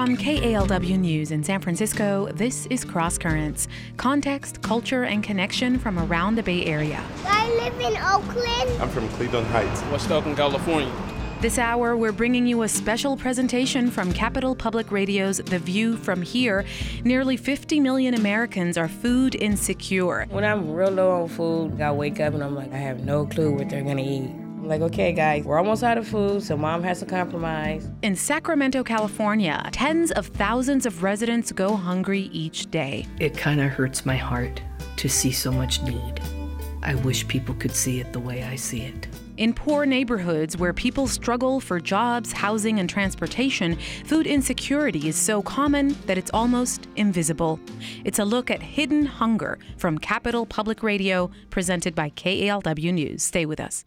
From KALW News in San Francisco, this is Cross Currents. Context, culture, and connection from around the Bay Area. I live in Oakland. I'm from Cleveland Heights. West Oakland, California. This hour, we're bringing you a special presentation from Capital Public Radio's The View from Here. Nearly 50 million Americans are food insecure. When I'm real low on food, I wake up and I'm like, I have no clue what they're gonna eat. I'm like, okay, guys, we're almost out of food, so mom has to compromise. In Sacramento, California, tens of thousands of residents go hungry each day. It kind of hurts my heart to see so much need. I wish people could see it the way I see it. In poor neighborhoods where people struggle for jobs, housing, and transportation, food insecurity is so common that it's almost invisible. It's a look at hidden hunger from Capital Public Radio, presented by KALW News. Stay with us.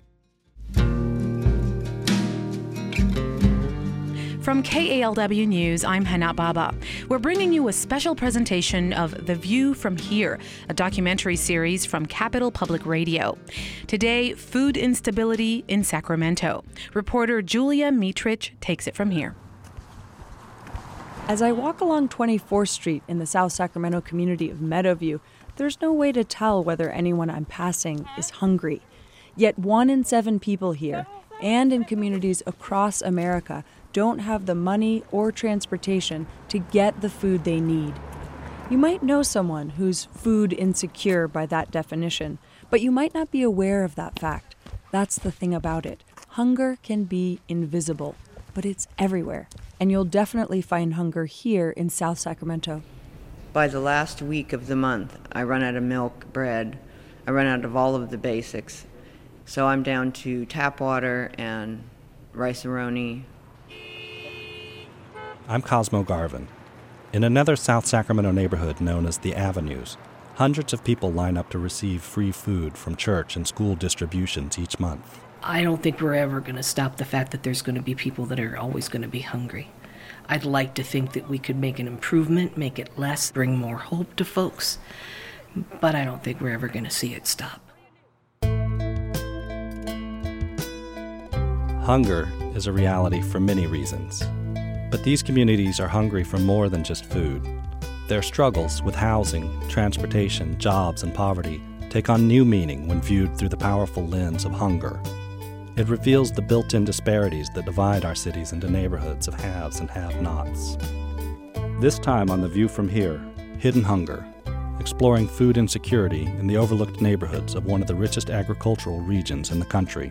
From KALW News, I'm Hana Baba. We're bringing you a special presentation of The View from Here, a documentary series from Capital Public Radio. Today, food instability in Sacramento. Reporter Julia Mietrich takes it from here. As I walk along 24th Street in the South Sacramento community of Meadowview, there's no way to tell whether anyone I'm passing is hungry. Yet 1 in 7 people here, and in communities across America, don't have the money or transportation to get the food they need. You might know someone who's food insecure by that definition, but you might not be aware of that fact. That's the thing about it. Hunger can be invisible, but it's everywhere. And you'll definitely find hunger here in South Sacramento. By the last week of the month, I run out of milk, bread. I run out of all of the basics. So I'm down to tap water and rice-a-roni. I'm Cosmo Garvin. In another South Sacramento neighborhood known as the Avenues, hundreds of people line up to receive free food from church and school distributions each month. I don't think we're ever going to stop the fact that there's going to be people that are always going to be hungry. I'd like to think that we could make an improvement, make it less, bring more hope to folks, but I don't think we're ever going to see it stop. Hunger is a reality for many reasons. But these communities are hungry for more than just food. Their struggles with housing, transportation, jobs, and poverty take on new meaning when viewed through the powerful lens of hunger. It reveals the built-in disparities that divide our cities into neighborhoods of haves and have-nots. This time on The View from Here, Hidden Hunger, exploring food insecurity in the overlooked neighborhoods of one of the richest agricultural regions in the country.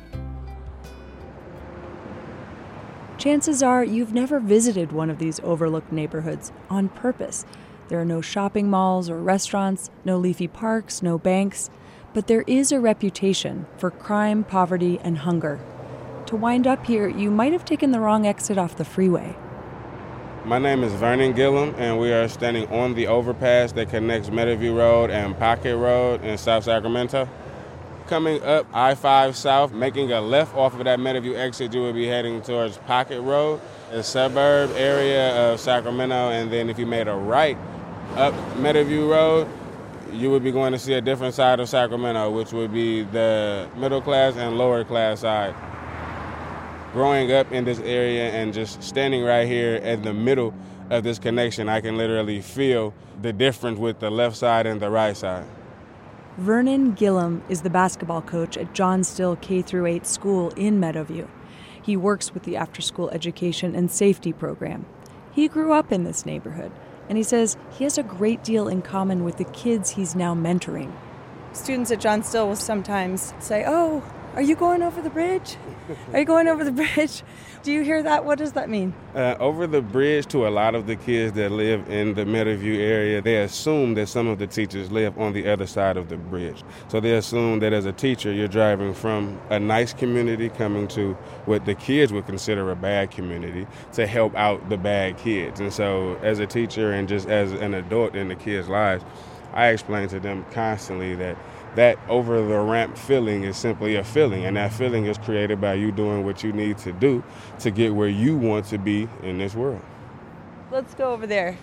Chances are you've never visited one of these overlooked neighborhoods on purpose. There are no shopping malls or restaurants, no leafy parks, no banks, but there is a reputation for crime, poverty, and hunger. To wind up here, you might have taken the wrong exit off the freeway. My name is Vernon Gillum, and we are standing on the overpass that connects Meadowview Road and Pocket Road in South Sacramento. Coming up I-5 South, making a left off of that Meadowview exit, you will be heading towards Pocket Road, a suburb area of Sacramento, and then if you made a right up Meadowview Road, you would be going to see a different side of Sacramento, which would be the middle class and lower class side. Growing up in this area and just standing right here in the middle of this connection, I can literally feel the difference with the left side and the right side. Vernon Gillum is the basketball coach at John Still K-8 school in Meadowview. He works with the after-school education and safety program. He grew up in this neighborhood, and he says he has a great deal in common with the kids he's now mentoring. Students at John Still will sometimes say, "Oh, are you going over the bridge? Are you going over the bridge?" Do you hear that? What does that mean? Over the bridge, to a lot of the kids that live in the Meadowview area, they assume that some of the teachers live on the other side of the bridge. So they assume that as a teacher, you're driving from a nice community coming to what the kids would consider a bad community to help out the bad kids. And so as a teacher and just as an adult in the kids' lives, I explain to them constantly that over-the-ramp feeling is simply a feeling, and that feeling is created by you doing what you need to do to get where you want to be in this world. Let's go over there.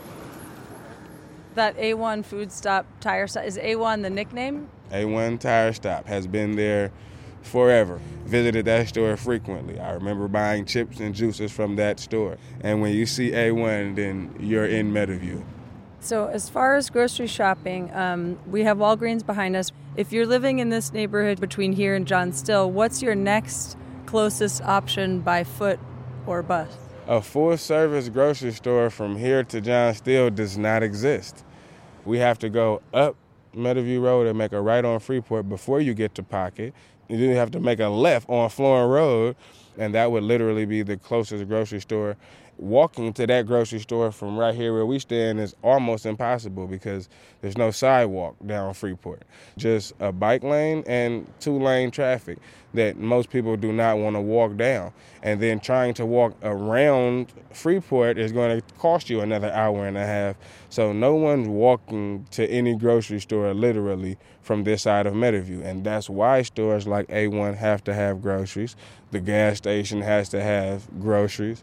That A1 food stop tire stop, is A1 the nickname? A1 Tire Stop has been there forever. Visited that store frequently. I remember buying chips and juices from that store. And when you see A1, then you're in Meadowview. So as far as grocery shopping, we have Walgreens behind us. If you're living in this neighborhood between here and John Still, what's your next closest option by foot or bus? A full-service grocery store from here to John Still does not exist. We have to go up Meadowview Road and make a right on Freeport before you get to Pocket. You then have to make a left on Florin Road, and that would literally be the closest grocery store. Walking to that grocery store from right here where we stand is almost impossible because there's no sidewalk down Freeport. Just a bike lane and 2-lane traffic that most people do not want to walk down. And then trying to walk around Freeport is going to cost you another hour and a half. So no one's walking to any grocery store literally from this side of Meadowview. And that's why stores like A1 have to have groceries. The gas station has to have groceries.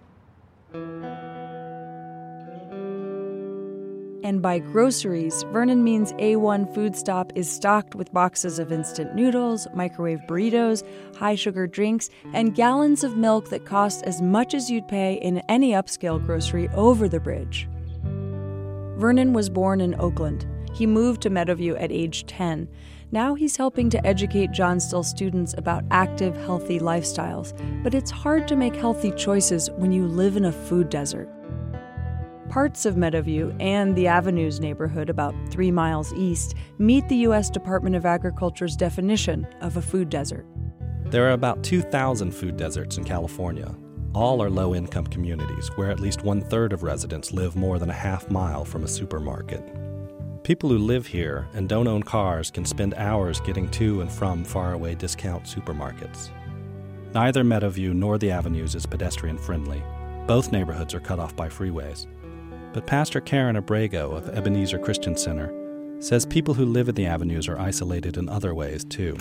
And by groceries, Vernon means A1 Food Stop is stocked with boxes of instant noodles, microwave burritos, high-sugar drinks, and gallons of milk that cost as much as you'd pay in any upscale grocery over the bridge. Vernon was born in Oakland. He moved to Meadowview at age 10. Now he's helping to educate John Still students about active, healthy lifestyles. But it's hard to make healthy choices when you live in a food desert. Parts of Meadowview and the Avenues neighborhood, about 3 miles east, meet the U.S. Department of Agriculture's definition of a food desert. There are about 2,000 food deserts in California. All are low-income communities where at least 1/3 of residents live more than a half mile from a supermarket. People who live here and don't own cars can spend hours getting to and from faraway discount supermarkets. Neither Meadowview nor the Avenues is pedestrian-friendly. Both neighborhoods are cut off by freeways. But Pastor Karen Abrego of Ebenezer Christian Center says people who live in the Avenues are isolated in other ways, too.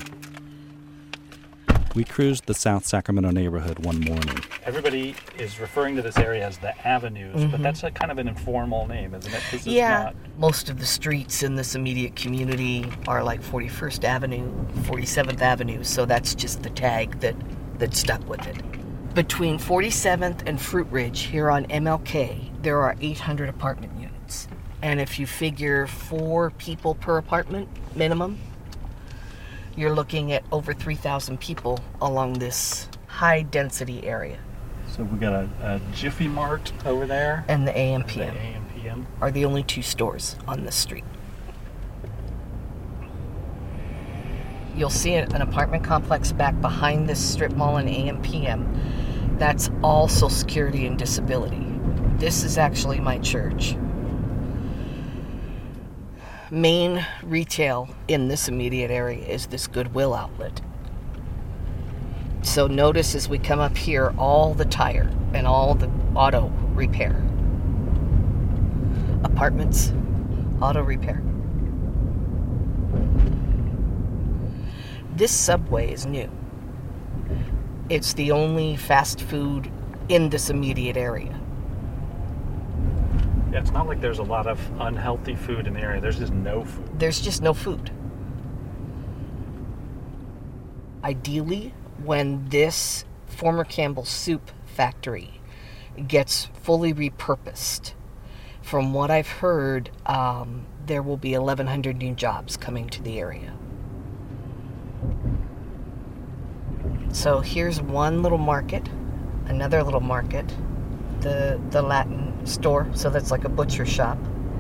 We cruised the South Sacramento neighborhood one morning. Everybody is referring to this area as the Avenues, but that's a kind of an informal name, isn't it? This is not... Most of the streets in this immediate community are like 41st Avenue, 47th Avenue, so that's just the tag that stuck with it. Between 47th and Fruit Ridge here on MLK, there are 800 apartment units. And if you figure 4 people per apartment minimum, you're looking at over 3,000 people along this high-density area. So we got a Jiffy Mart over there. And the AMPM. The AMPM are the only 2 stores on this street. You'll see an apartment complex back behind this strip mall in AMPM. That's all Social Security and Disability. This is actually my church. Main retail in this immediate area is this Goodwill outlet. So notice as we come up here, all the tire and all the auto repair. Apartments, auto repair. This Subway is new. It's the only fast food in this immediate area. Yeah, it's not like there's a lot of unhealthy food in the area. There's just no food. There's just no food. Ideally, when this former Campbell's Soup factory gets fully repurposed, from what I've heard, there will be 1,100 new jobs coming to the area. So here's one little market, another little market, the Latin store, so that's like a butcher shop,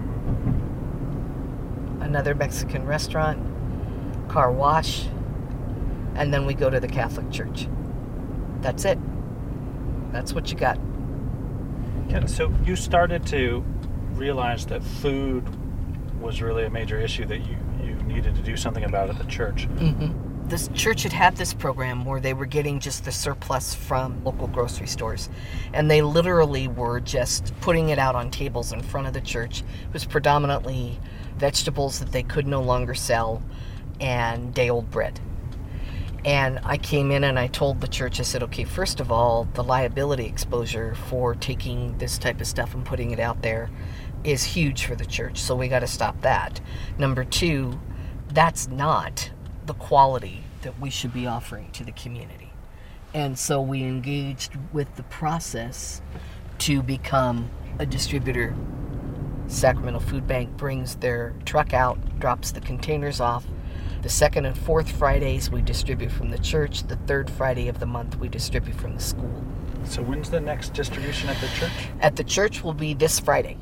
another Mexican restaurant, car wash, and then we go to the Catholic Church. That's it. That's what you got. Yeah, so you started to realize that food was really a major issue that you needed to do something about at the church. Mm-hmm. This church had this program where they were getting just the surplus from local grocery stores. And they literally were just putting it out on tables in front of the church. It was predominantly vegetables that they could no longer sell and day-old bread. And I came in and I told the church, I said, okay, first of all, the liability exposure for taking this type of stuff and putting it out there is huge for the church, so we got to stop that. Number 2, that's not the quality that we should be offering to the community. And so we engaged with the process to become a distributor. Sacramento Food Bank brings their truck out, drops the containers off. The second and fourth Fridays we distribute from the church. The third Friday of the month we distribute from the school. So when's the next distribution at the church? At the church will be this Friday.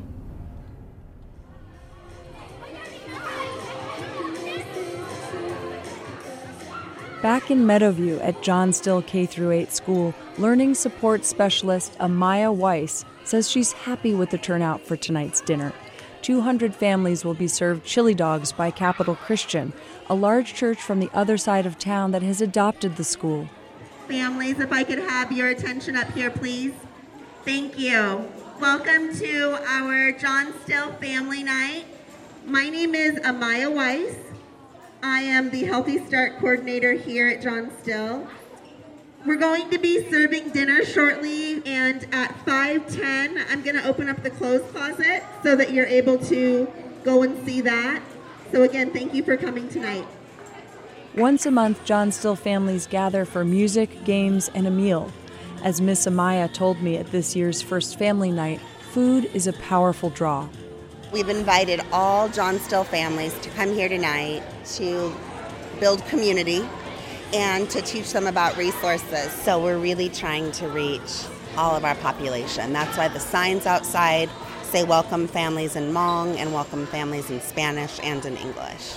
Back in Meadowview at John Still K-8 school, learning support specialist Amaya Weiss says she's happy with the turnout for tonight's dinner. 200 families will be served chili dogs by Capital Christian, a large church from the other side of town that has adopted the school. Families, if I could have your attention up here, please. Thank you. Welcome to our John Still Family Night. My name is Amaya Weiss. I am the Healthy Start Coordinator here at John Still. We're going to be serving dinner shortly, and at 5:10, I'm going to open up the clothes closet so that you're able to go and see that. So again, thank you for coming tonight. Once a month, John Still families gather for music, games, and a meal. As Miss Amaya told me at this year's first family night, food is a powerful draw. We've invited all John Still families to come here tonight to build community and to teach them about resources. So we're really trying to reach all of our population. That's why the signs outside say welcome families in Hmong and welcome families in Spanish and in English.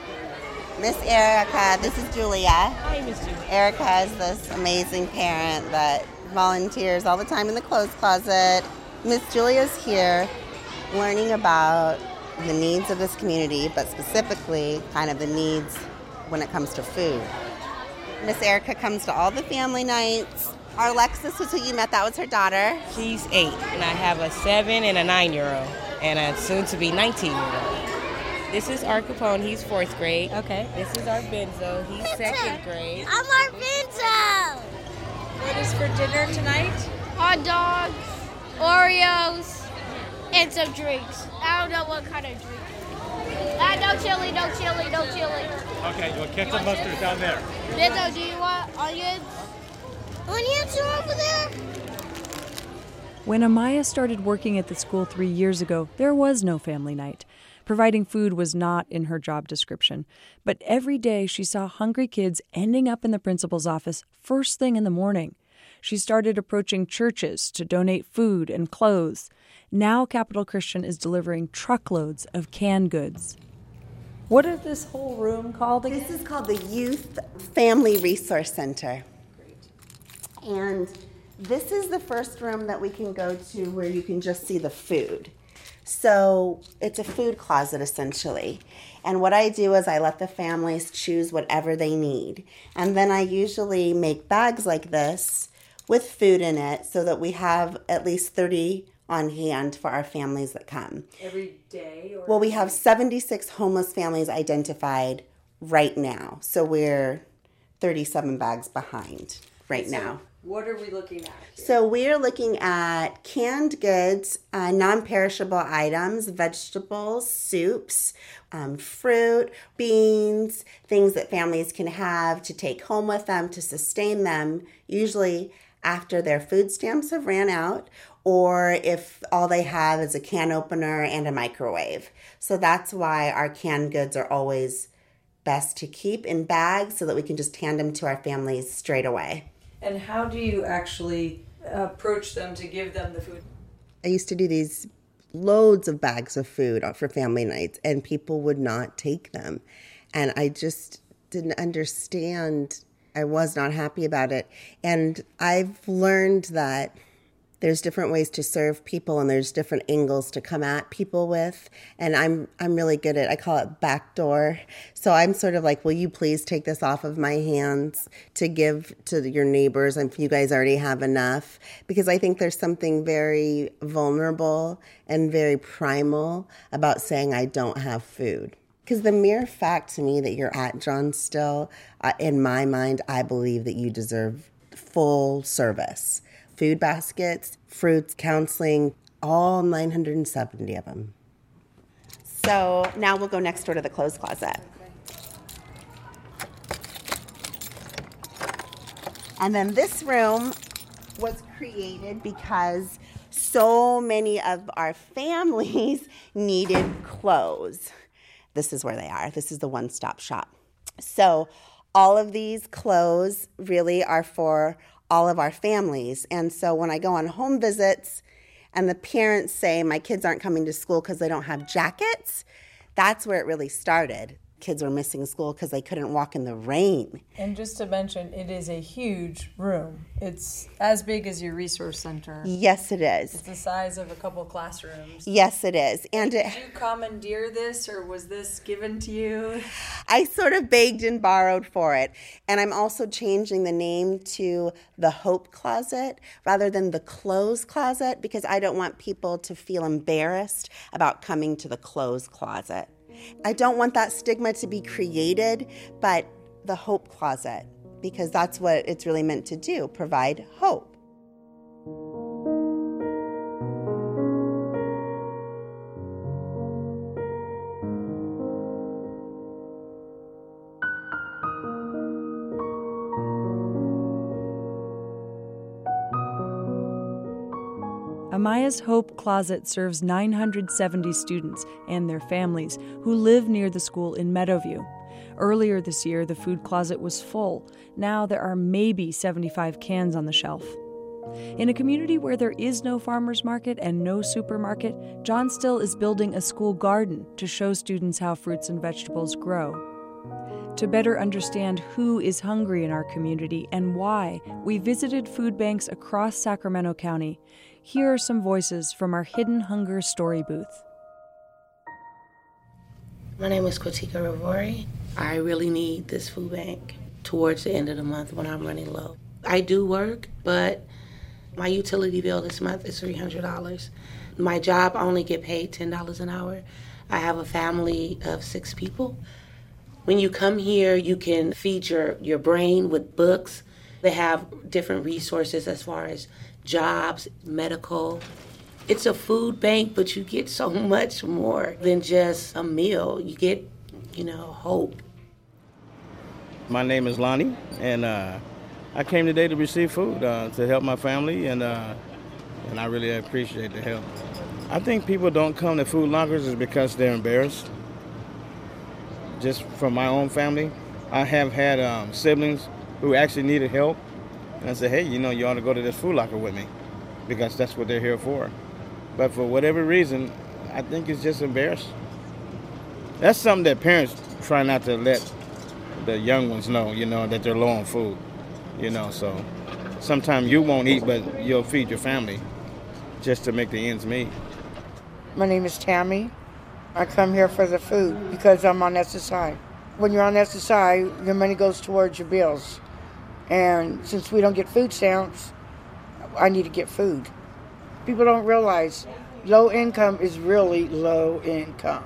Miss Erica, this is Julia. Hi, Miss Julia. Erica is this amazing parent that volunteers all the time in the clothes closet. Miss Julia's here learning about the needs of this community, but specifically kind of the needs when it comes to food. Miss Erica comes to all the family nights. Our Alexis was who you met, that was her daughter. She's 8, and I have a 7 and a 9-year-old, and a soon-to-be 19-year-old. This is our Capone, he's 4th grade. Okay. This is our Benzo, he's 2nd grade. I'm our Benzo. What is for dinner tonight? Hot dogs, Oreos, and some drinks. I don't know what kind of drink. No chili, no chili, no chili. Okay, you want ketchup mustard down there? Benzo, do you want onions? Onions are over there? When Amaya started working at the school 3 years ago, there was no family night. Providing food was not in her job description. But every day she saw hungry kids ending up in the principal's office first thing in the morning. She started approaching churches to donate food and clothes. Now Capital Christian is delivering truckloads of canned goods. What is this whole room called again? This is called the Youth Family Resource Center. Great. And this is the first room that we can go to where you can just see the food. So it's a food closet, essentially. And what I do is I let the families choose whatever they need. And then I usually make bags like this with food in it so that we have at least 30 on hand for our families that come. Every day? Or well, we have 76 homeless families identified right now. So we're 37 bags behind right now. What are we looking at here? So we're looking at canned goods, non-perishable items, vegetables, soups, fruit, beans, things that families can have to take home with them to sustain them, usually after their food stamps have ran out, or if all they have is a can opener and a microwave. So that's why our canned goods are always best to keep in bags so that we can just hand them to our families straight away. And how do you actually approach them to give them the food? I used to do these loads of bags of food for family nights, and people would not take them. And I just didn't understand. I was not happy about it. And I've learned that there's different ways to serve people and there's different angles to come at people with. And I'm really good at, I call it backdoor. So I'm sort of like, will you please take this off of my hands to give to your neighbors if you guys already have enough? Because I think there's something very vulnerable and very primal about saying I don't have food. Because the mere fact to me that you're at John Still, in my mind, I believe that you deserve full service. Food baskets, fruits, counseling, all 970 of them. So now we'll go next door to the clothes closet. And then this room was created because so many of our families needed clothes. This is where they are. This is the one-stop shop. So all of these clothes really are for all of our families. And so when I go on home visits and the parents say my kids aren't coming to school because they don't have jackets, that's where it really started. Kids were missing school because they couldn't walk in the rain. And just to mention, it is a huge room. It's as big as your resource center. Yes, it is. It's the size of a couple classrooms. Yes, it is. And did you commandeer this, or was this given to you? I sort of begged and borrowed for it. And I'm also changing the name to the Hope Closet rather than the Clothes Closet, because I don't want people to feel embarrassed about coming to the Clothes Closet. I don't want that stigma to be created, but the Hope Closet, because that's what it's really meant to do, provide hope. Amaya's Hope Closet serves 970 students and their families who live near the school in Meadowview. Earlier this year, the food closet was full. Now there are maybe 75 cans on the shelf. In a community where there is no farmer's market and no supermarket, John Still is building a school garden to show students how fruits and vegetables grow. To better understand who is hungry in our community and why, we visited food banks across Sacramento County. Here are some voices from our Hidden Hunger story booth. My name is Kotika Ravori. I really need this food bank towards the end of the month when I'm running low. I do work, but my utility bill this month is $300. My job, I only get paid $10 an hour. I have a family of 6 people. When you come here, you can feed your brain with books. They have different resources as far as jobs, medical. It's a food bank, but you get so much more than just a meal. You get, hope. My name is Lonnie, and I came today to receive food to help my family, and I really appreciate the help. I think people don't come to food lockers is because they're embarrassed. Just from my own family, I have had siblings who actually needed help, and I said, hey, you ought to go to this food locker with me, because that's what they're here for. But for whatever reason, I think it's just embarrassing. That's something that parents try not to let the young ones know, that they're low on food, so sometimes you won't eat, but you'll feed your family just to make the ends meet. My name is Tammy. I come here for the food because I'm on SSI. When you're on SSI, your money goes towards your bills. And since we don't get food stamps, I need to get food. People don't realize low income is really low income,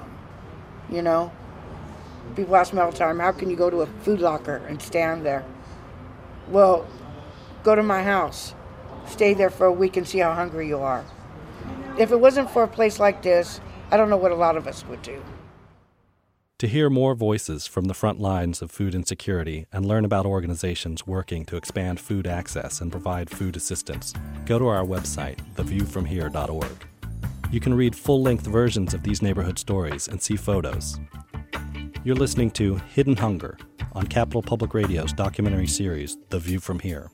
People ask me all the time, how can you go to a food locker and stand there? Well, go to my house. Stay there for a week and see how hungry you are. If it wasn't for a place like this, I don't know what a lot of us would do. To hear more voices from the front lines of food insecurity and learn about organizations working to expand food access and provide food assistance, go to our website, theviewfromhere.org. You can read full-length versions of these neighborhood stories and see photos. You're listening to Hidden Hunger on Capital Public Radio's documentary series, The View from Here.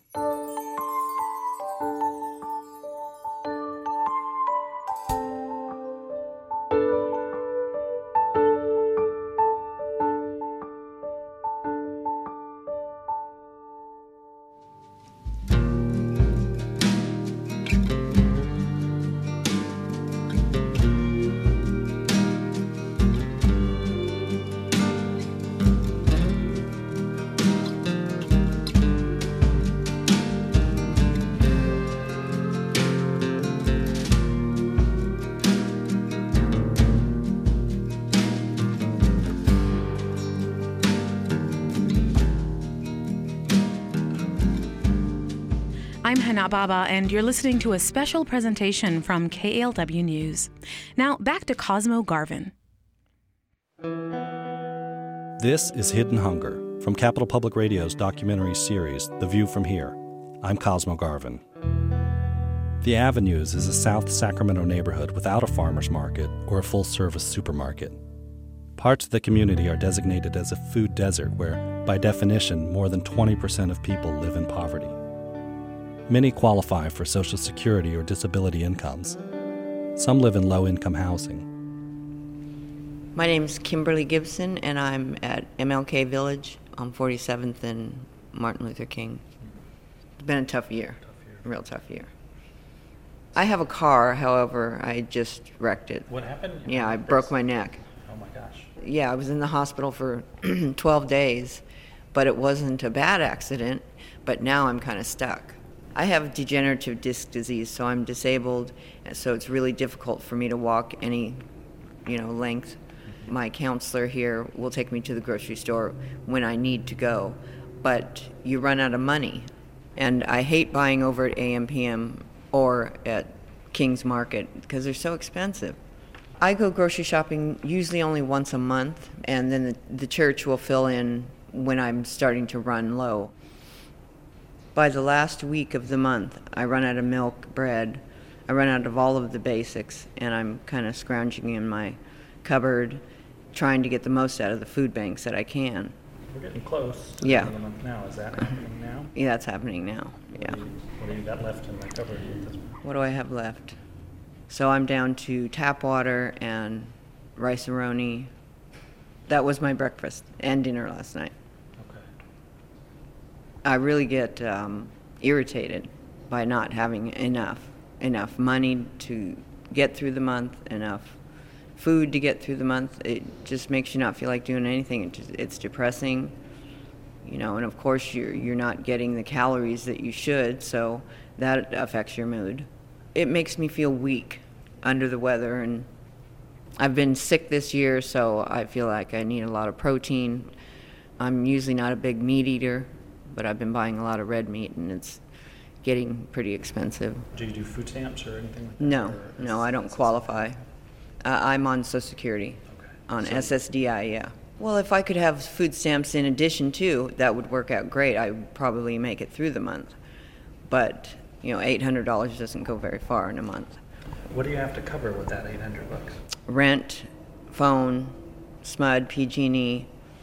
I'm Hana Baba, and you're listening to a special presentation from KALW News. Now, back to Cosmo Garvin. This is Hidden Hunger from Capital Public Radio's documentary series, The View from Here. I'm Cosmo Garvin. The Avenues is a South Sacramento neighborhood without a farmer's market or a full-service supermarket. Parts of the community are designated as a food desert where, by definition, more than 20% of people live in poverty. Many qualify for Social Security or disability incomes. Some live in low-income housing. My name is Kimberly Gibson, and I'm at MLK Village on 47th and Martin Luther King. It's been a tough year, a real tough year. I have a car, however, I just wrecked it. What happened? Yeah, I broke my neck. Oh my gosh. Yeah, I was in the hospital for 12 days, but it wasn't a bad accident, but now I'm kind of stuck. I have degenerative disc disease, so I'm disabled, and so it's really difficult for me to walk any, length. My counselor here will take me to the grocery store when I need to go, but you run out of money. And I hate buying over at AM/PM or at King's Market because they're so expensive. I go grocery shopping usually only once a month, and then the church will fill in when I'm starting to run low. By the last week of the month, I run out of milk, bread, I run out of all of the basics, and I'm kind of scrounging in my cupboard, trying to get the most out of the food banks that I can. We're getting close to Yeah. the end of the month now. Is that happening now? Yeah, that's happening now. Yeah. What do you got left in the cupboard at this point? What do I have left? So I'm down to tap water and rice-a-roni. That was my breakfast and dinner last night. Okay. I really get irritated by not having enough money to get through the month, enough food to get through the month. It just makes you not feel like doing anything. It's depressing, and of course you're not getting the calories that you should, so that affects your mood. It makes me feel weak, under the weather, and I've been sick this year, so I feel like I need a lot of protein. I'm usually not a big meat eater, but I've been buying a lot of red meat, and it's getting pretty expensive. Do you do food stamps or anything like that? No, I don't qualify. I'm on Social Security, on SSDI, yeah. Well, if I could have food stamps in addition to, that would work out great. I would probably make it through the month. But, $800 doesn't go very far in a month. What do you have to cover with that $800? Rent, phone, SMUD, PG&E,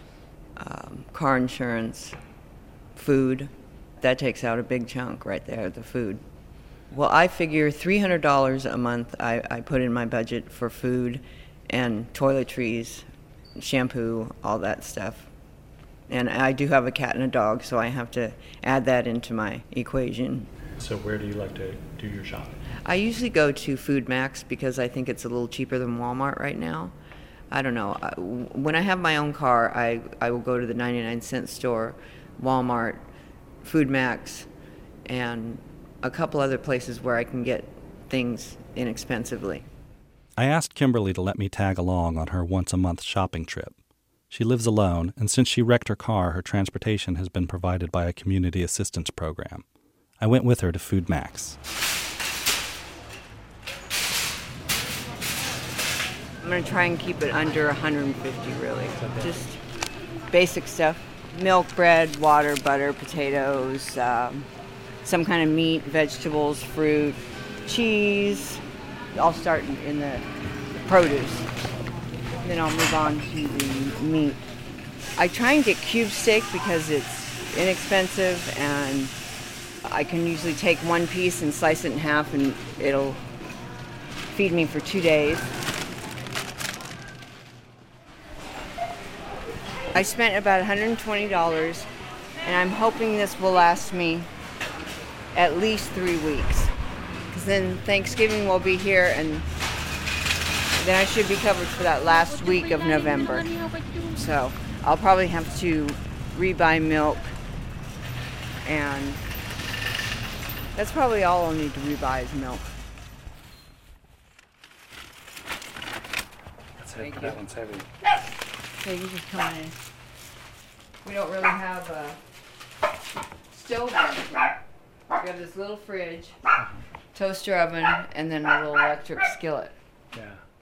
car insurance, food. That takes out a big chunk right there, the food. Well, I figure $300 a month I put in my budget for food and toiletries, shampoo, all that stuff. And I do have a cat and a dog, so I have to add that into my equation. So where do you like to do your shopping? I usually go to Food Max because I think it's a little cheaper than Walmart right now. I don't know. When I have my own car, I will go to the 99-cent store, Walmart, Food Max, and a couple other places where I can get things inexpensively. I asked Kimberly to let me tag along on her once-a-month shopping trip. She lives alone, and since she wrecked her car, her transportation has been provided by a community assistance program. I went with her to Food Max. I'm going to try and keep it under 150, really. Just basic stuff. Milk, bread, water, butter, potatoes, some kind of meat, vegetables, fruit, cheese. I'll start in the produce. Then I'll move on to the meat. I try and get cube steak because it's inexpensive, and I can usually take one piece and slice it in half, and it'll feed me for 2 days. I spent about $120, and I'm hoping this will last me at least 3 weeks. Because then Thanksgiving will be here, and then I should be covered for that last week of November. So I'll probably have to rebuy milk, and that's probably all I'll need to rebuy is milk. That's heavy. That one's heavy. Okay, you just come in. We don't really have a stove or anything. We have this little fridge, toaster oven, and then a little electric skillet. Yeah.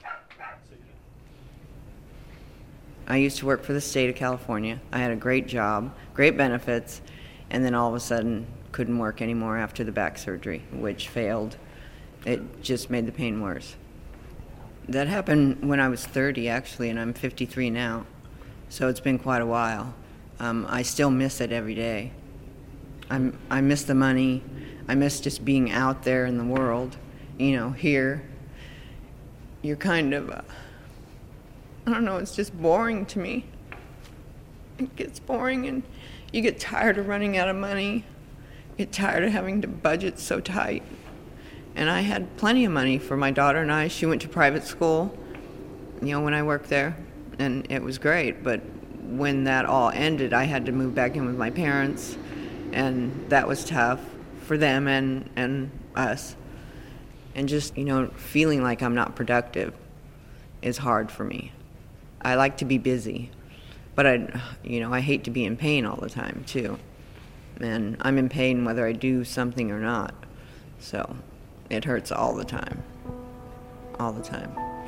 I used to work for the state of California. I had a great job, great benefits, and then all of a sudden couldn't work anymore after the back surgery, which failed. It just made the pain worse. That happened when I was 30, actually, and I'm 53 now, so it's been quite a while. I still miss it every day. I miss the money. I miss just being out there in the world. You know, here, you're kind of, I don't know, it's just boring to me. It gets boring, and you get tired of running out of money. You get tired of having to budget so tight. And I had plenty of money for my daughter and I. She went to private school, you know, when I worked there, and it was great. But when that all ended, I had to move back in with my parents, and that was tough for them and us. And just, you know, feeling like I'm not productive is hard for me. I like to be busy, but I hate to be in pain all the time too. And I'm in pain whether I do something or not. So it hurts all the time. All the time.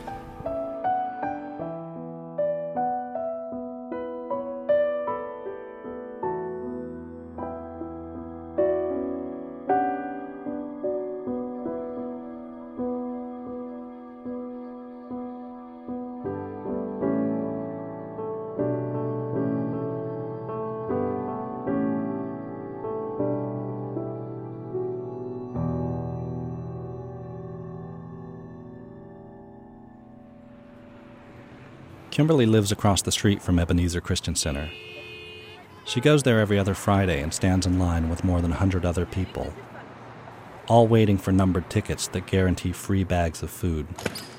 Kimberly lives across the street from Ebenezer Christian Center. She goes there every other Friday and stands in line with more than 100 other people, all waiting for numbered tickets that guarantee free bags of food.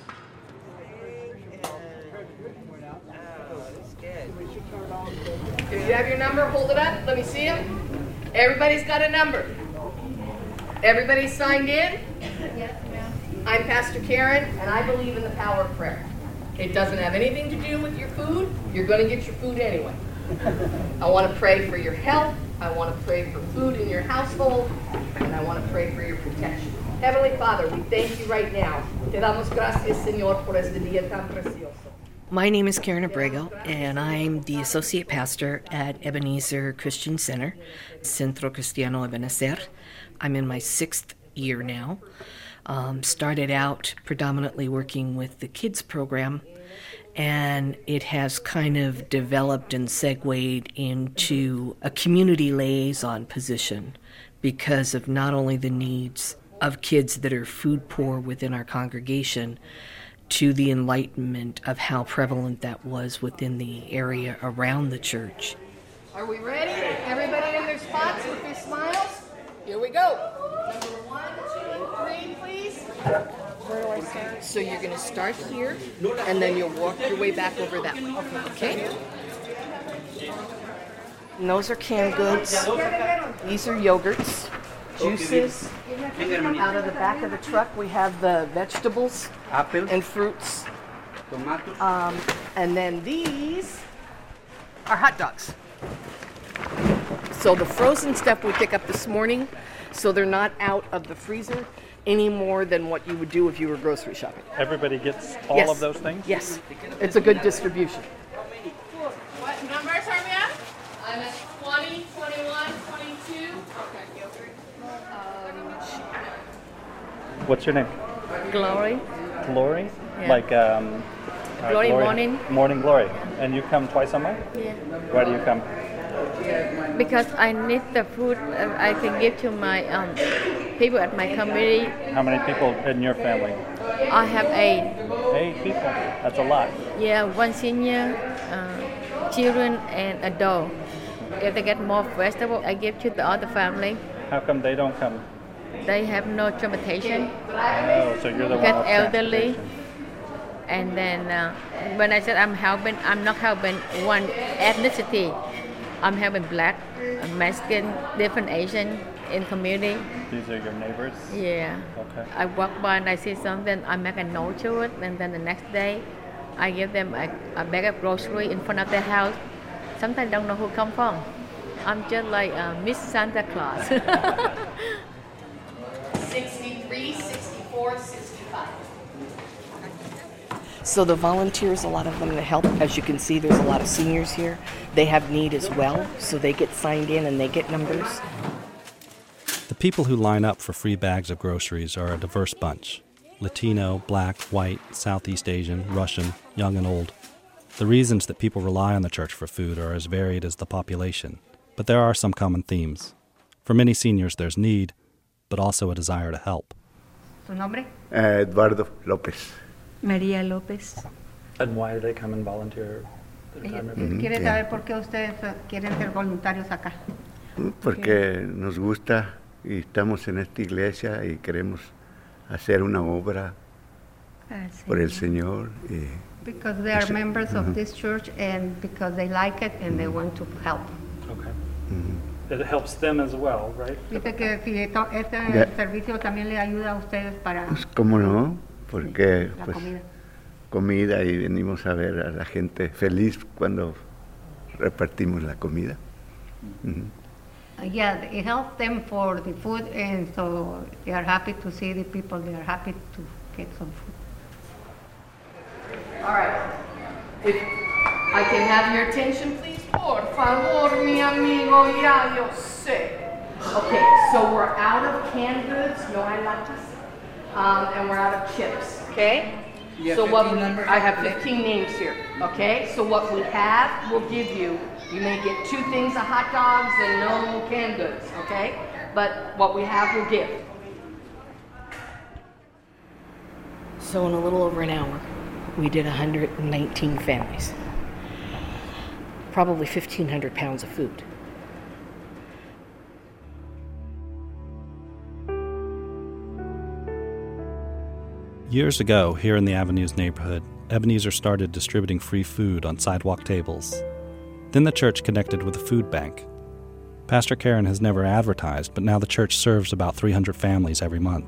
If you have your number, hold it up. Let me see them. Everybody's got a number. Everybody signed in? Yes, ma'am. I'm Pastor Karen, and I believe in the power of prayer. It doesn't have anything to do with your food. You're going to get your food anyway. I want to pray for your health. I want to pray for food in your household. And I want to pray for your protection. Heavenly Father, we thank you right now. Te damos gracias, Señor, por este día tan precioso. My name is Karen Abrego, and I'm the associate pastor at Ebenezer Christian Center, Centro Cristiano Ebenezer. I'm in my 6th year now. Started out predominantly working with the kids program, and it has kind of developed and segued into a community liaison position because of not only the needs of kids that are food poor within our congregation, to the enlightenment of how prevalent that was within the area around the church. Are we ready? Everybody in their spots with their smiles? Here we go. Number 1, 2, 3, please. Where do I start? So you're going to start here, and then you'll walk your way back over that way. Okay? And those are canned goods. These are yogurts, juices. Out of the back of the truck, we have the vegetables and fruits. And then these are hot dogs. So the frozen stuff we pick up this morning, so they're not out of the freezer any more than what you would do if you were grocery shopping. Everybody gets all of those things? Yes. It's a good distribution. What numbers are we at? I'm at 20, 21, 22. Okay. What's your name? Glory. Glory? Yeah. Like Glory Morning. Morning Glory. And you come twice a month? Yeah. Why do you come? Because I need the food I can give to my people at my community. How many people in your family? I have 8. 8 people. That's a lot. Yeah, 1 senior, children, and adult. If they get more vegetable, I give to the other family. How come they don't come? They have no transportation. Oh, so you're the one Get with elderly. And then when I said I'm not helping one ethnicity. I'm helping Black, Mexican, different Asian in community. These are your neighbors? Yeah. Okay. I walk by and I see something, I make a note to it, and then the next day I give them a bag of grocery in front of their house. Sometimes I don't know who come from. I'm just like Miss Santa Claus. 63, 64, 65. So the volunteers, a lot of them that help, as you can see, there's a lot of seniors here. They have need as well, so they get signed in and they get numbers. people who line up for free bags of groceries are a diverse bunch. Latino, black, white, Southeast Asian, Russian, young and old. The reasons that people rely on the church for food are as varied as the population, but there are some common themes. For many seniors, there's need, but also a desire to help. ¿Tu nombre? Eduardo López. María López. And why do they come and volunteer their time every day? ¿Quiere saber por qué ustedes quieren ser voluntarios acá? Porque nos gusta y estamos en esta iglesia y queremos hacer una obra por el Señor. Because they are members of this church and because they like it and they want to help. Okay. It helps them as well, right? Dice que si este servicio también le ayuda a ustedes para... Pues cómo no, porque la pues comida. Comida y venimos a ver a la gente feliz cuando repartimos la comida. Yeah, it helps them for the food, and so they are happy to see the people. They are happy to get some food. All right. If I can have your attention, please. Por favor, mi amigo, ya yo sé. Okay, so we're out of canned goods, no hay latas, and we're out of chips, okay? So what I have 15 names here, okay? So what we have, we'll give you. You may get 2 things of hot dogs and no canned goods, okay? But what we have, we'll give. So in a little over an hour, we did 119 families. Probably 1,500 pounds of food. Years ago, here in the Avenues neighborhood, Ebenezer started distributing free food on sidewalk tables. Then the church connected with a food bank. Pastor Karen has never advertised, but now the church serves about 300 families every month.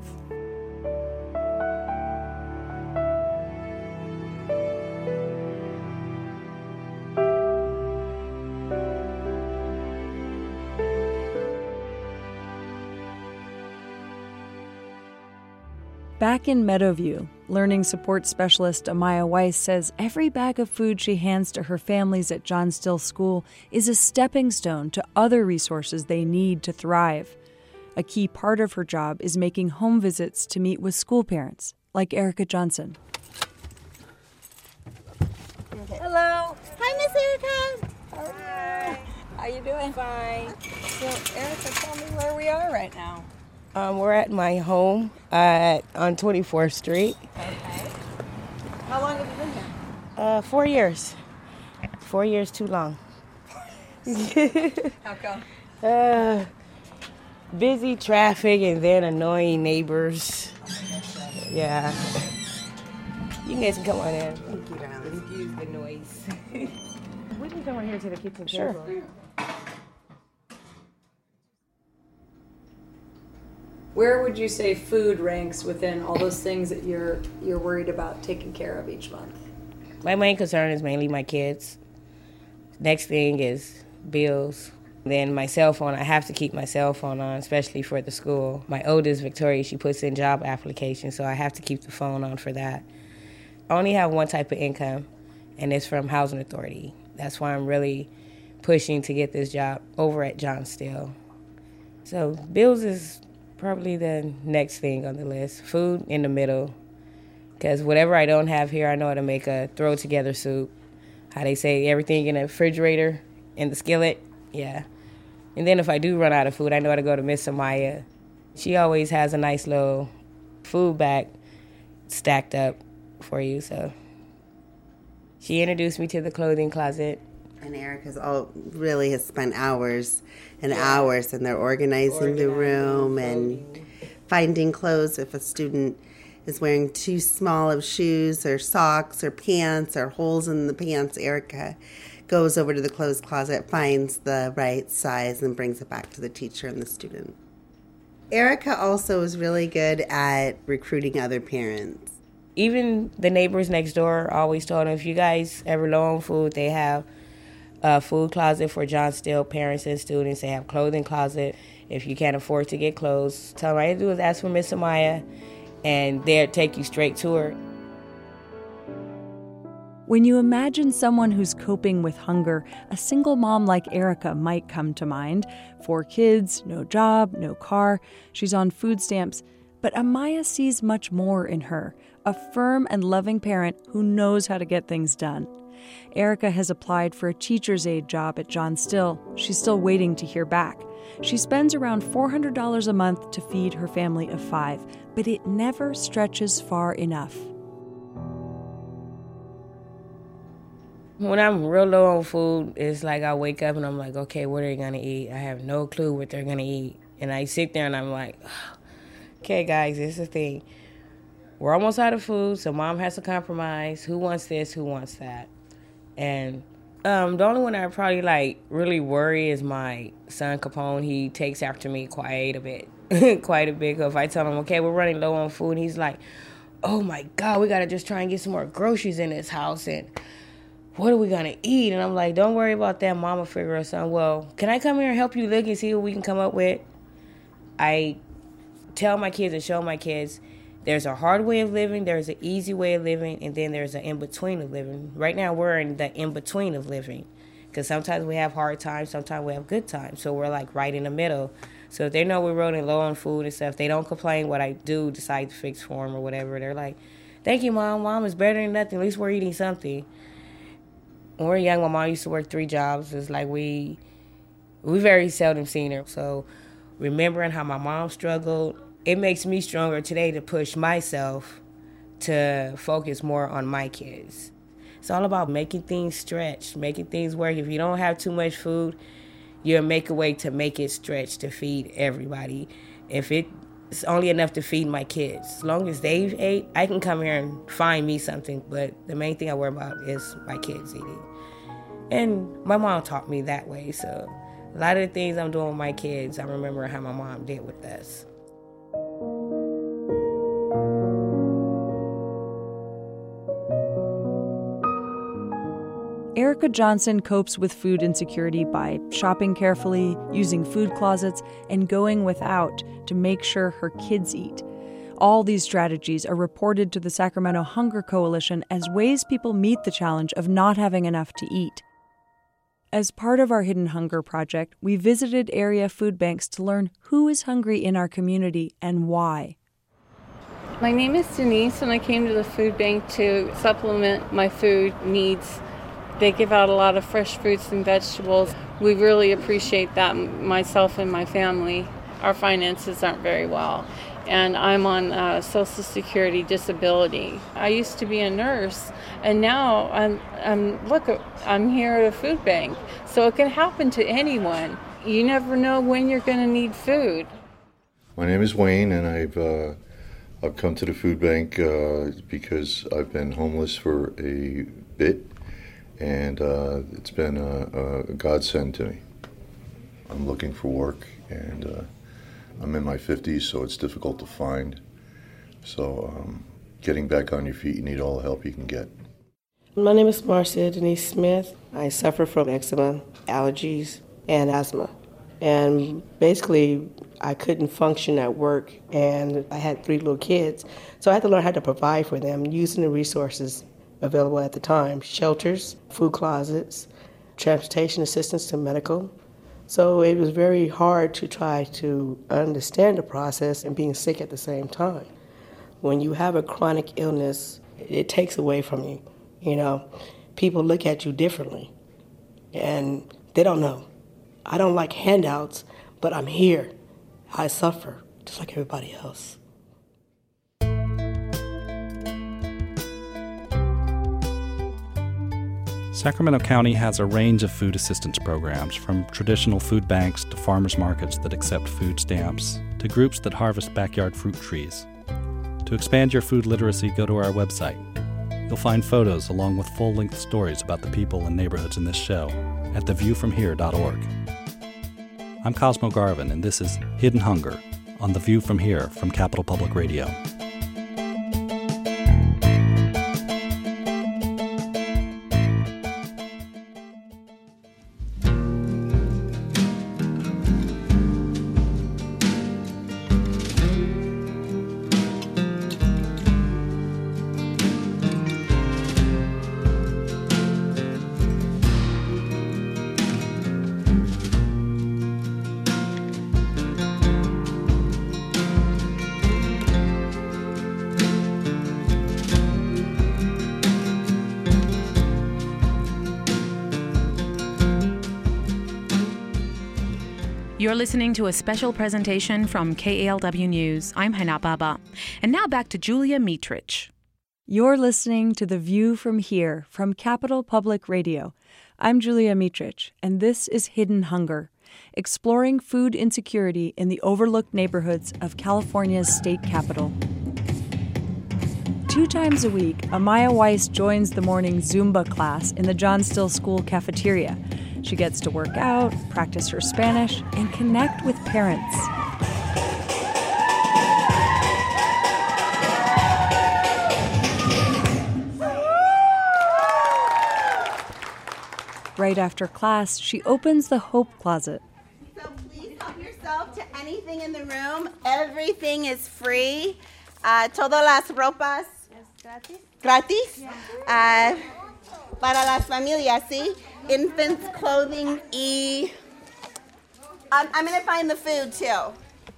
Back in Meadowview, learning support specialist Amaya Weiss says every bag of food she hands to her families at John Still School is a stepping stone to other resources they need to thrive. A key part of her job is making home visits to meet with school parents, like Erica Johnson. Okay. Hello. Hi, Miss Erica. Hi. How you doing? Fine. So, Erica, tell me where we are right now. We're at my home on 24th Street. Okay. How long have you been here? 4 years. 4 years too long. How come? Busy traffic and then annoying neighbors. Yeah. You guys can come on in. Thank you, darling. Excuse the noise. We can come on here to the kitchen table. Sure. Where would you say food ranks within all those things that you're worried about taking care of each month? My main concern is mainly my kids. Next thing is bills. Then my cell phone, I have to keep my cell phone on, especially for the school. My oldest, Victoria, she puts in job applications, so I have to keep the phone on for that. I only have one type of income, and it's from Housing Authority. That's why I'm really pushing to get this job over at John Still. So bills is probably the next thing on the list. Food in the middle, because whatever I don't have here, I know how to make a throw-together soup. How they say everything in the refrigerator, in the skillet, yeah. And then if I do run out of food, I know how to go to Miss Amaya. She always has a nice little food bag stacked up for you, so. She introduced me to the clothing closet. And Erica's really has spent hours and hours, and they're organizing the room and finding clothes. If a student is wearing too small of shoes or socks or pants or holes in the pants, Erica goes over to the clothes closet, finds the right size, and brings it back to the teacher and the student. Erica also is really good at recruiting other parents. Even the neighbors next door always told them, if you guys ever low on food, they have a food closet for John Still parents and students. They have clothing closet. If you can't afford to get clothes, tell them all you do is ask for Miss Amaya, and they'll take you straight to her. When you imagine someone who's coping with hunger, a single mom like Erica might come to mind. 4 kids, no job, no car. She's on food stamps. But Amaya sees much more in her, a firm and loving parent who knows how to get things done. Erica has applied for a teacher's aide job at John Still. She's still waiting to hear back. She spends around $400 a month to feed her family of 5, but it never stretches far enough. When I'm real low on food, it's like I wake up and I'm like, okay, what are they going to eat? I have no clue what they're going to eat. And I sit there and I'm like, okay, guys, this is the thing. We're almost out of food, so mom has to compromise. Who wants this? Who wants that? And the only one I probably really worry is my son Capone. He takes after me quite a bit. If I tell him, okay, we're running low on food, he's like, oh my God, we got to just try and get some more groceries in this house. And what are we going to eat? And I'm like, don't worry about that. Mama figure out something. Well, can I come here and help you look and see what we can come up with? I tell my kids and show my kids there's a hard way of living, there's an easy way of living, and then there's an in-between of living. Right now, we're in the in-between of living because sometimes we have hard times, sometimes we have good times. So we're like right in the middle. So if they know we're running low on food and stuff, they don't complain what I do decide to fix for them or whatever. They're like, thank you, Mom. Mom is better than nothing. At least we're eating something. When we were young, my mom used to work 3 jobs. It's like we very seldom seen her. So remembering how my mom struggled, it makes me stronger today to push myself to focus more on my kids. It's all about making things stretch, making things work. If you don't have too much food, you'll make a way to make it stretch to feed everybody. If it's only enough to feed my kids, as long as they've ate, I can come here and find me something. But the main thing I worry about is my kids eating. And my mom taught me that way. So a lot of the things I'm doing with my kids, I remember how my mom did with us. Erica Johnson copes with food insecurity by shopping carefully, using food closets, and going without to make sure her kids eat. All these strategies are reported to the Sacramento Hunger Coalition as ways people meet the challenge of not having enough to eat. As part of our Hidden Hunger project, we visited area food banks to learn who is hungry in our community and why. My name is Denise, and I came to the food bank to supplement my food needs. They give out a lot of fresh fruits and vegetables. We really appreciate that, myself and my family. Our finances aren't very well, and I'm on Social Security disability. I used to be a nurse, and now I'm here at a food bank. So it can happen to anyone. You never know when you're going to need food. My name is Wayne, and I've come to the food bank because I've been homeless for a bit. And it's been a godsend to me. I'm looking for work, and I'm in my 50s, so it's difficult to find. So getting back on your feet, you need all the help you can get. My name is Marcia Denise Smith. I suffer from eczema, allergies, and asthma. And basically, I couldn't function at work, and I had 3 little kids. So I had to learn how to provide for them using the resources available at the time: shelters, food closets, transportation assistance to medical. So it was very hard to try to understand the process and being sick at the same time. When you have a chronic illness, it takes away from you. You know, people look at you differently, and they don't know. I don't like handouts, but I'm here. I suffer just like everybody else. Sacramento County has a range of food assistance programs, from traditional food banks to farmers markets that accept food stamps to groups that harvest backyard fruit trees. To expand your food literacy, go to our website. You'll find photos along with full-length stories about the people and neighborhoods in this show at theviewfromhere.org. I'm Cosmo Garvin, and this is Hidden Hunger on The View From Here from Capital Public Radio. You're listening to a special presentation from KALW News. I'm Hana Baba. And now back to Julia Mietrich. You're listening to The View from Here from Capital Public Radio. I'm Julia Mietrich, and this is Hidden Hunger, exploring food insecurity in the overlooked neighborhoods of California's state capital. 2 times a week, Amaya Weiss joins the morning Zumba class in the John Still School cafeteria. She gets to work out, practice her Spanish, and connect with parents. Right after class, she opens the Hope Closet. So please help yourself to anything in the room. Everything is free. Todas las ropas. Gratis. Para las familias, ¿sí? Infants, clothing, I'm going to find the food, too.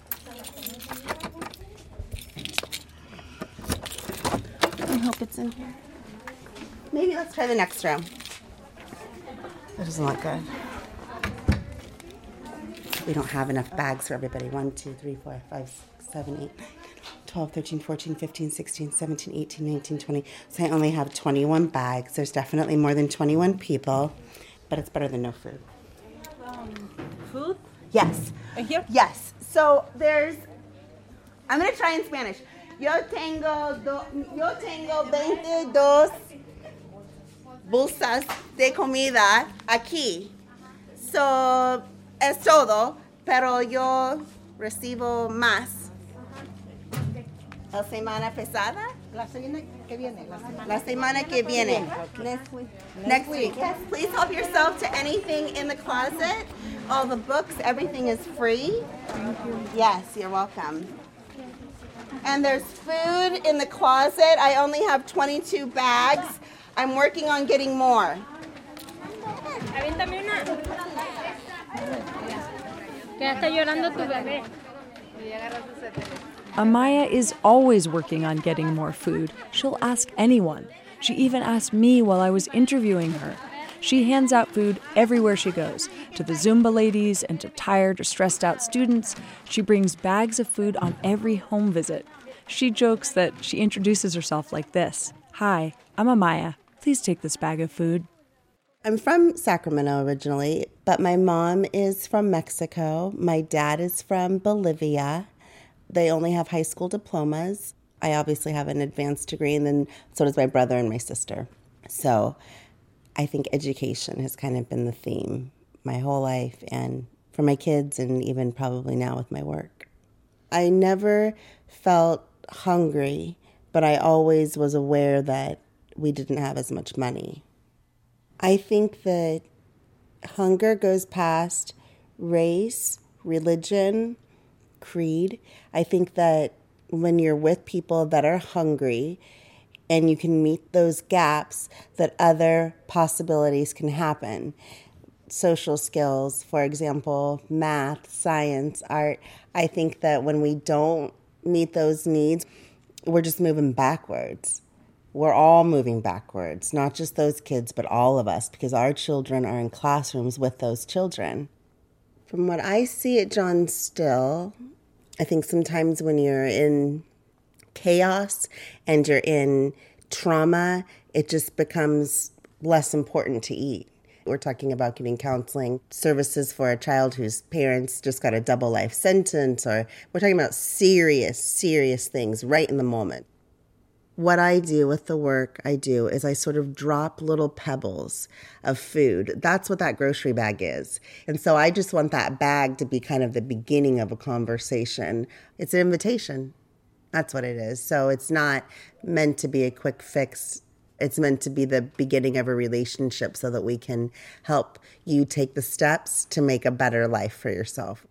I hope it's in here. Maybe let's try the next room. That doesn't look good. We don't have enough bags for everybody. 1, 2, 3, 4, 5, 6, 7, 8, 12, 13, 14, 15, 16, 17, 18, 19, 20. So I only have 21 bags. There's definitely more than 21 people, but it's better than no food. Food? Yes. Here? Yes. So I'm going to try in Spanish. Yo tengo 22 bolsas de comida aquí. So, es todo, pero yo recibo más. La semana pasada? La semana que viene. La semana que viene. Next week. Yes, please help yourself to anything in the closet. All the books, everything is free. Thank you. Yes, you're welcome. And there's food in the closet. I only have 22 bags. I'm working on getting more. Aviéntame una. Que está llorando tu bebé. Amaya is always working on getting more food. She'll ask anyone. She even asked me while I was interviewing her. She hands out food everywhere she goes, to the Zumba ladies and to tired or stressed out students. She brings bags of food on every home visit. She jokes that she introduces herself like this. Hi, I'm Amaya. Please take this bag of food. I'm from Sacramento originally, but my mom is from Mexico. My dad is from Bolivia. They only have high school diplomas. I obviously have an advanced degree, and then so does my brother and my sister. So I think education has kind of been the theme my whole life, and for my kids, and even probably now with my work. I never felt hungry, but I always was aware that we didn't have as much money. I think that hunger goes past race, religion, creed. I think that when you're with people that are hungry and you can meet those gaps, that other possibilities can happen. Social skills, for example, math, science, art. I think that when we don't meet those needs, we're just moving backwards. We're all moving backwards, not just those kids, but all of us, because our children are in classrooms with those children. From what I see at John Still, I think sometimes when you're in chaos and you're in trauma, it just becomes less important to eat. We're talking about getting counseling services for a child whose parents just got a double life sentence, or we're talking about serious, serious things right in the moment. What I do with the work I do is I sort of drop little pebbles of food. That's what that grocery bag is. And so I just want that bag to be kind of the beginning of a conversation. It's an invitation. That's what it is. So it's not meant to be a quick fix. It's meant to be the beginning of a relationship so that we can help you take the steps to make a better life for yourself.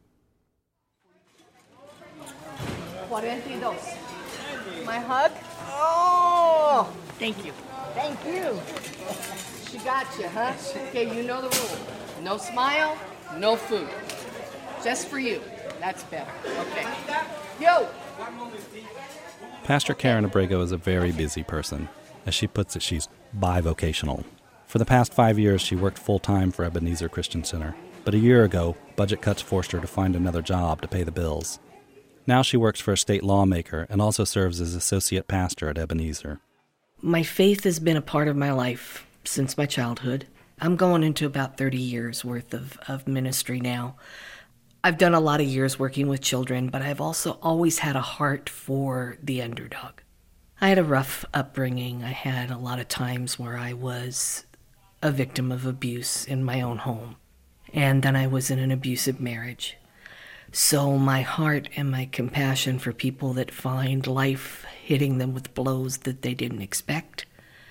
42. My hug? Oh! Thank you. Thank you. She got you, huh? Okay, you know the rule. No smile, no food. Just for you. That's better. Okay. Yo! Pastor Karen Abrego is a very busy person. As she puts it, she's bivocational. For the past 5 years, she worked full-time for Ebenezer Christian Center. But a year ago, budget cuts forced her to find another job to pay the bills. Now she works for a state lawmaker and also serves as associate pastor at Ebenezer. My faith has been a part of my life since my childhood. I'm going into about 30 years worth of ministry now. I've done a lot of years working with children, but I've also always had a heart for the underdog. I had a rough upbringing. I had a lot of times where I was a victim of abuse in my own home. And then I was in an abusive marriage. So my heart and my compassion for people that find life hitting them with blows that they didn't expect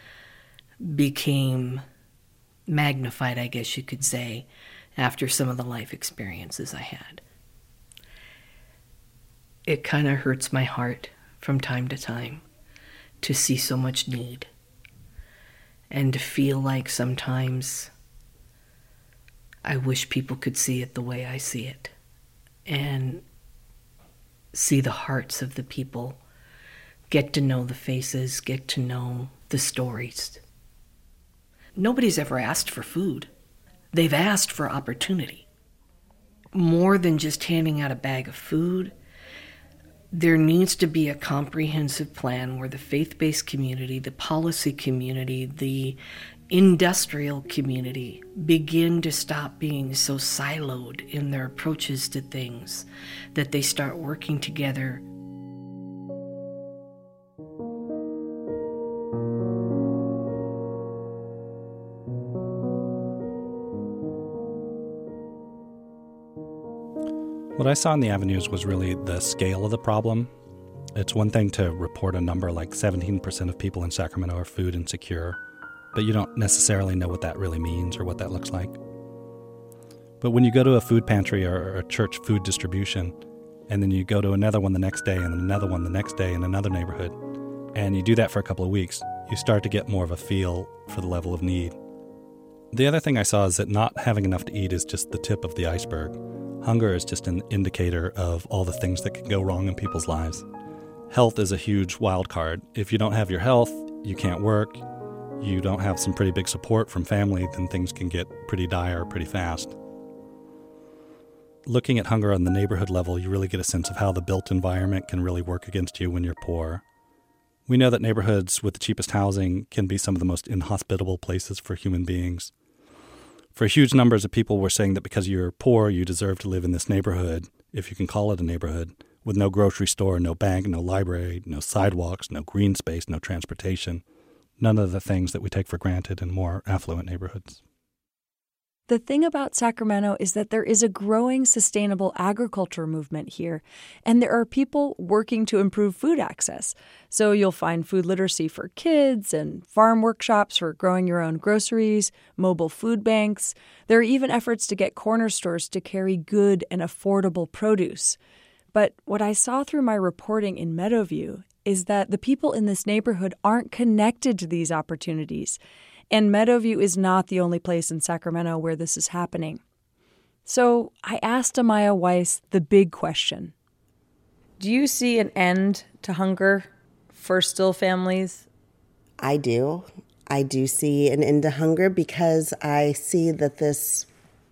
became magnified, I guess you could say, after some of the life experiences I had. It kind of hurts my heart from time to time to see so much need and to feel like sometimes I wish people could see it the way I see it and see the hearts of the people, get to know the faces, get to know the stories. Nobody's ever asked for food. They've asked for opportunity. More than just handing out a bag of food, there needs to be a comprehensive plan where the faith-based community, the policy community, the industrial community begin to stop being so siloed in their approaches to things, that they start working together. What I saw in the avenues was really the scale of the problem. It's one thing to report a number like 17% of people in Sacramento are food insecure, but you don't necessarily know what that really means or what that looks like. But when you go to a food pantry or a church food distribution, and then you go to another one the next day and another one the next day in another neighborhood, and you do that for a couple of weeks, you start to get more of a feel for the level of need. The other thing I saw is that not having enough to eat is just the tip of the iceberg. Hunger is just an indicator of all the things that can go wrong in people's lives. Health is a huge wild card. If you don't have your health, you can't work, you don't have some pretty big support from family, then things can get pretty dire pretty fast. Looking at hunger on the neighborhood level, you really get a sense of how the built environment can really work against you when you're poor. We know that neighborhoods with the cheapest housing can be some of the most inhospitable places for human beings. For huge numbers of people were saying that because you're poor, you deserve to live in this neighborhood, if you can call it a neighborhood, with no grocery store, no bank, no library, no sidewalks, no green space, no transportation. None of the things that we take for granted in more affluent neighborhoods. The thing about Sacramento is that there is a growing sustainable agriculture movement here, and there are people working to improve food access. So you'll find food literacy for kids and farm workshops for growing your own groceries, mobile food banks. There are even efforts to get corner stores to carry good and affordable produce. But what I saw through my reporting in Meadowview is that the people in this neighborhood aren't connected to these opportunities. And Meadowview is not the only place in Sacramento where this is happening. So I asked Amaya Weiss the big question. Do you see an end to hunger for Still families? I do. I do see an end to hunger because I see that this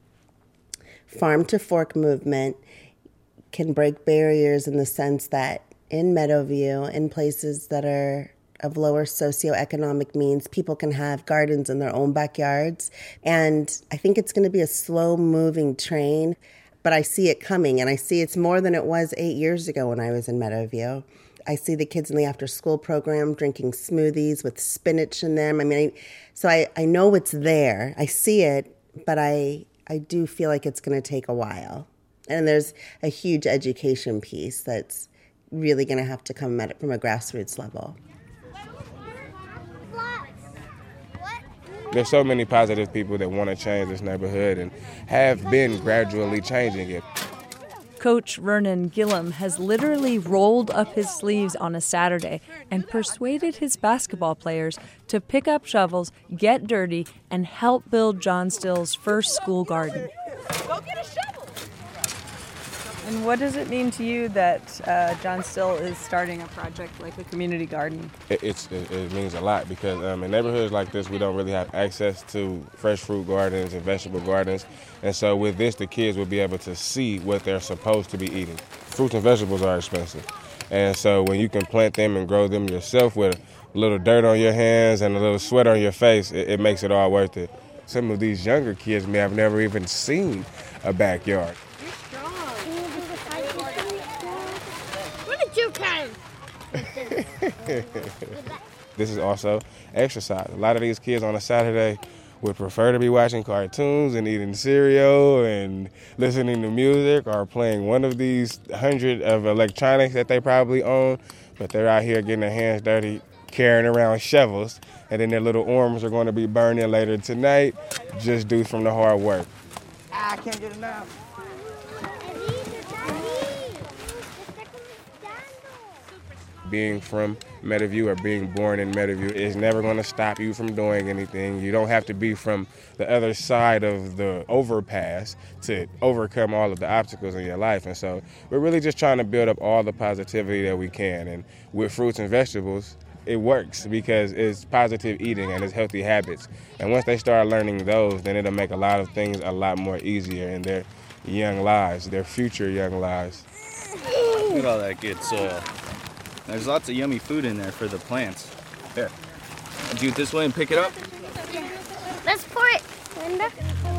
farm to fork movement can break barriers in the sense that in Meadowview, in places that are of lower socioeconomic means, people can have gardens in their own backyards. And I think it's going to be a slow-moving train, but I see it coming, and I see it's more than it was 8 years ago when I was in Meadowview. I see the kids in the after-school program drinking smoothies with spinach in them. I know it's there. I see it, but I do feel like it's going to take a while. And there's a huge education piece that's really going to have to come at it from a grassroots level. There's so many positive people that want to change this neighborhood and have been gradually changing it. Coach Vernon Gillum has literally rolled up his sleeves on a Saturday and persuaded his basketball players to pick up shovels, get dirty, and help build John Still's first school garden. Go get a shovel. And what does it mean to you that John Still is starting a project like a community garden? It means a lot because in neighborhoods like this, we don't really have access to fresh fruit gardens and vegetable gardens. And so with this, the kids will be able to see what they're supposed to be eating. Fruits and vegetables are expensive. And so when you can plant them and grow them yourself with a little dirt on your hands and a little sweat on your face, it makes it all worth it. Some of these younger kids may have never even seen a backyard. This is also exercise. A lot of these kids on a Saturday would prefer to be watching cartoons and eating cereal and listening to music or playing one of these 100 of electronics that they probably own, but they're out here getting their hands dirty, carrying around shovels, and then their little arms are going to be burning later tonight, just due from the hard work. I can't get enough. Being from Meadowview or being born in Meadowview is never going to stop you from doing anything. You don't have to be from the other side of the overpass to overcome all of the obstacles in your life. And so we're really just trying to build up all the positivity that we can. And with fruits and vegetables, it works because it's positive eating and it's healthy habits. And once they start learning those, then it'll make a lot of things a lot more easier in their young lives, their future young lives. Look at all that good soil. There's lots of yummy food in there for the plants. There. Do it this way and pick it up. Let's pour it, Linda.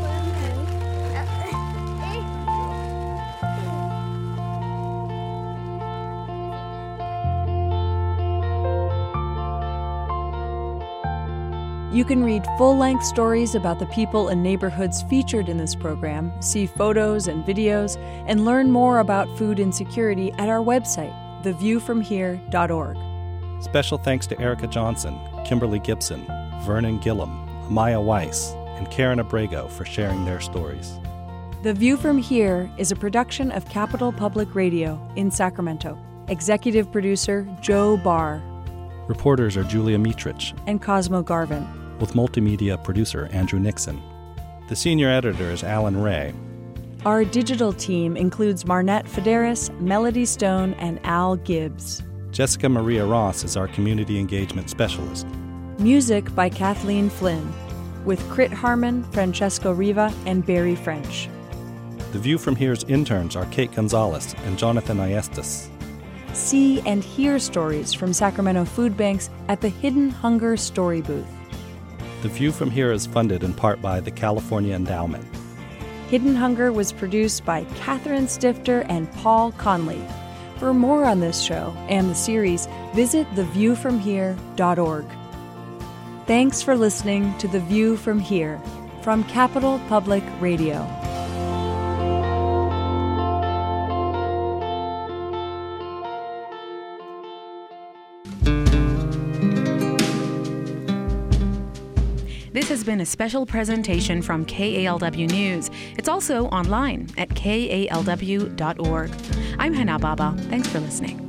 You can read full-length stories about the people and neighborhoods featured in this program, see photos and videos, and learn more about food insecurity at our website, theviewfromhere.org. Special thanks to Erica Johnson, Kimberly Gibson, Vernon Gillum, Maya Weiss, and Karen Abrego for sharing their stories. The View from Here is a production of Capital Public Radio in Sacramento. Executive producer Joe Barr. Reporters are Julia Mitrich and Cosmo Garvin, with multimedia producer Andrew Nixon. The senior editor is Alan Ray. Our digital team includes Marnette Federis, Melody Stone, and Al Gibbs. Jessica Maria Ross is our community engagement specialist. Music by Kathleen Flynn, with Crit Harmon, Francesco Riva, and Barry French. The View from Here's interns are Kate Gonzalez and Jonathan Ayestas. See and hear stories from Sacramento food banks at the Hidden Hunger Story Booth. The View from Here is funded in part by the California Endowment. Hidden Hunger was produced by Catherine Stifter and Paul Conley. For more on this show and the series, visit theviewfromhere.org. Thanks for listening to The View from Here from Capital Public Radio. This has been a special presentation from KALW News. It's also online at kalw.org. I'm Hannah Baba. Thanks for listening.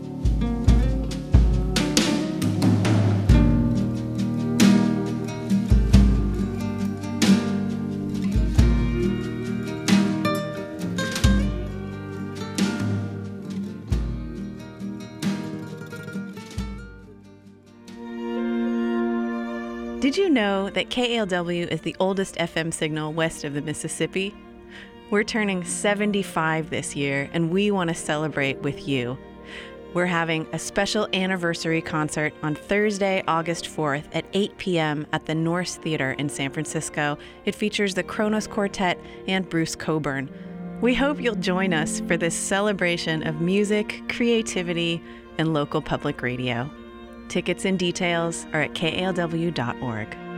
Did you know that KALW is the oldest FM signal west of the Mississippi? We're turning 75 this year, and we want to celebrate with you. We're having a special anniversary concert on Thursday, August 4th at 8 p.m. at the Norse Theater in San Francisco. It features the Kronos Quartet and Bruce Coburn. We hope you'll join us for this celebration of music, creativity, and local public radio. Tickets and details are at kalw.org.